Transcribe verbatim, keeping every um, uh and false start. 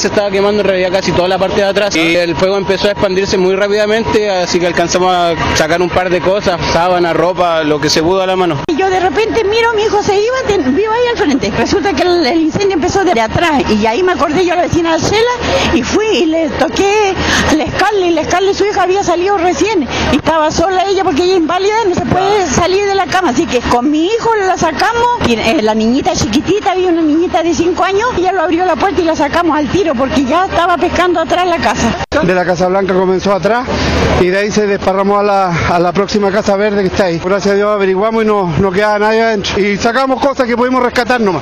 se estaba quemando en realidad casi toda la parte de atrás y el fuego empezó a expandirse muy rápidamente, así que alcanzamos a sacar un par de cosas, sábana, ropa, lo que se pudo a la mano. Y yo de repente miro, mi hijo se iba, te, vivo ahí al frente. Resulta que el, el incendio empezó de atrás y ahí me acordé yo a la vecina Cela y fui y le toqué a la Scarlett, y la Scarlett, su hija, había salido recién y estaba sola ella porque ella es inválida, no se puede salir de la cama, así que con mi hijo la sacamos y eh, la niñita chiquitita, había una niñita de cinco años, ella lo abrió la puerta y la sacamos al tiro porque ya estaba pescando atrás la casa. De la Casa Blanca comenzó atrás y de ahí se desparramó a la, a la próxima Casa Verde que está ahí. Gracias a Dios averiguamos y no, no quedaba nadie adentro y sacamos cosas que pudimos rescatar nomás.